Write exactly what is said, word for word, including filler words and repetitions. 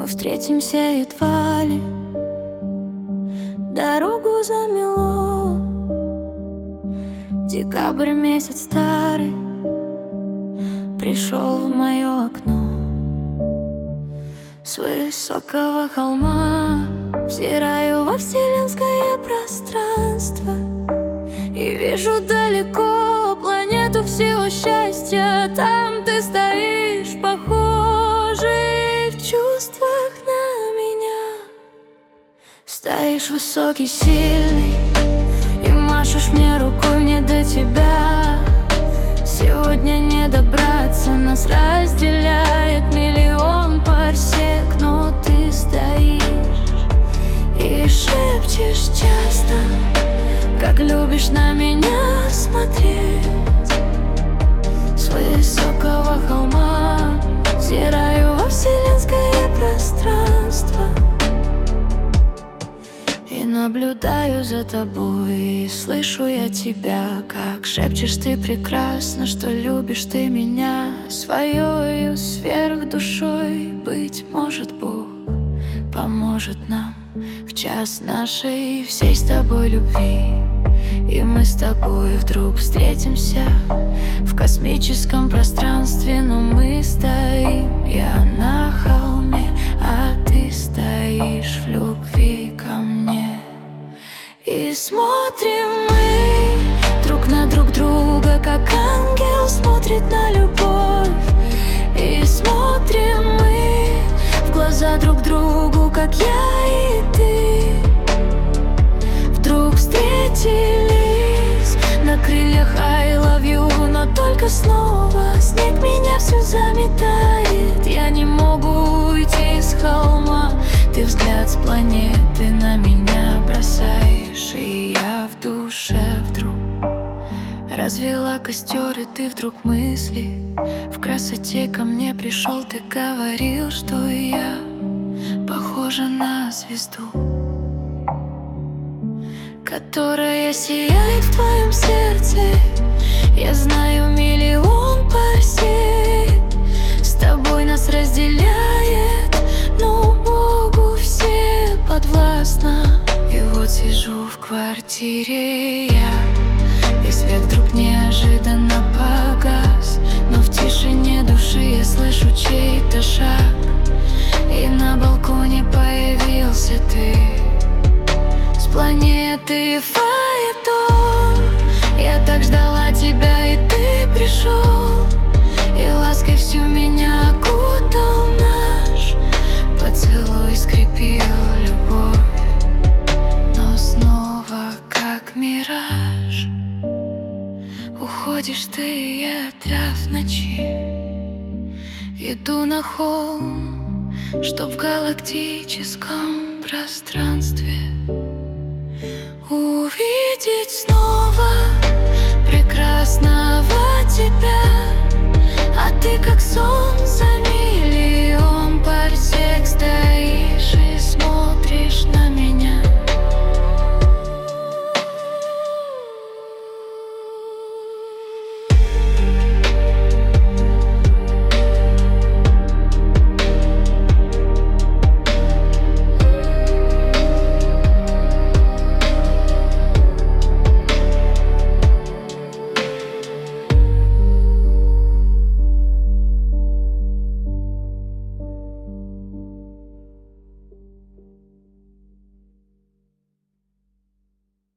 Мы встретимся едва ли, дорогу замело. Декабрь месяц старый пришел в мое окно. С высокого холма взираю во вселенское пространство и вижу далеко планету всего счастья. Там ты стоишь, похожий в чувствах на меня. Стоишь высокий, сильный и машешь мне рукой, мне до тебя. Сегодня не добраться, нас разделяет миллион парсек, но ты стоишь и шепчешь часто, как любишь на меня смотреть. С высокого холма взираю во вселенское пространство и наблюдаю за тобой. И слышу я тебя, как шепчешь ты прекрасно, что любишь ты меня своею сверхдушой. Быть может, Бог поможет нам в час нашей всей с тобой любви. И мы с тобой вдруг встретимся в космическом пространстве. Но мы стоим, я на холме, а ты стоишь в любви ко мне. И смотрим мы друг на друг друга, как ангел смотрит на любовь. И смотрим мы в глаза друг другу, как я и ты. Вдруг встретились на крыльях I love you, но только снова снег меня всю заметает. Я не могу уйти с холма, ты взгляд с планеты на меня бросаешь. И я в душе вдруг развела костер, и ты вдруг мысли в красоте ко мне пришел. Ты говорил, что я похожа на звезду, которая сияет в твоем сердце. Я знаю миллион парсек, с тобой нас разделяет, но Богу все подвластно. И вот сижу в квартире я, и свет вдруг неожиданно погас. Но в тишине души я слышу чей-то шаг, и на балконе появился ты. С планеты Фаэтон я так ждала тебя, и ты пришел, и лаской всю меня окутал наш поцелуй, скрепил любовь. Но снова как мираж уходишь ты, и я опять в ночи иду на холм, чтоб в галактическом пространстве увидеть снова прекрасного тебя. А ты как солнце